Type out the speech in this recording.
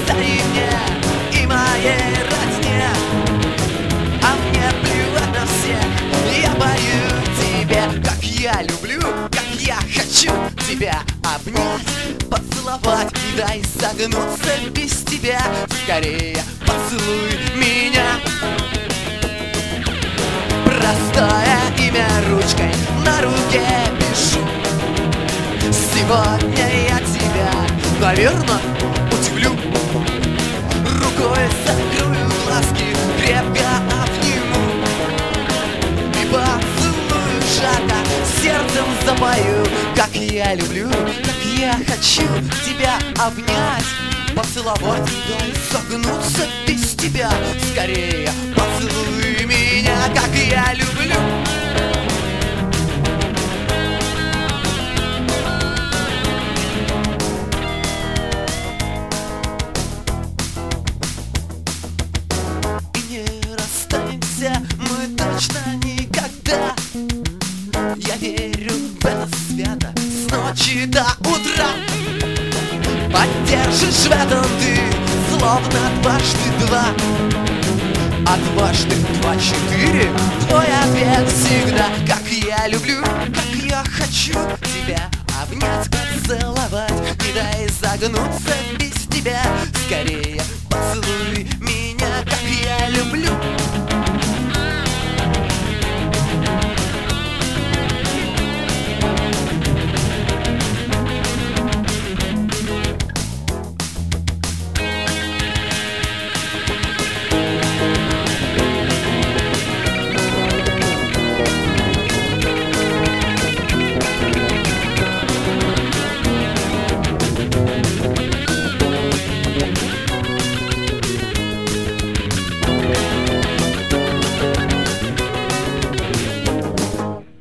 стань мне и моей родне, а мне плевать на всех. Я пою тебе, как я люблю, как я хочу тебя обнять, поцеловать, не дай согнуться без тебя. Скорее поцелуй меня. Простое имя ручкой на руке пишу. Сегодня я тебя, наверно, удивлю. Рукой закрою глазки, крепко обниму и поцелую жарко, сердцем запою, как я люблю, как я хочу тебя обнять, поцеловать, не дай согнуться без тебя. Скорее поцелуй меня, как я люблю. И не расстанемся мы точно никогда. Я верю в это свято с ночи до утра. Поддержишь в этом ты, словно дважды два. А дважды два четыре, твой ответ всегда. Как я люблю, как я хочу тебя обнять, поцеловать, не дай загнуться без тебя. Скорее поцелуй меня, как я люблю.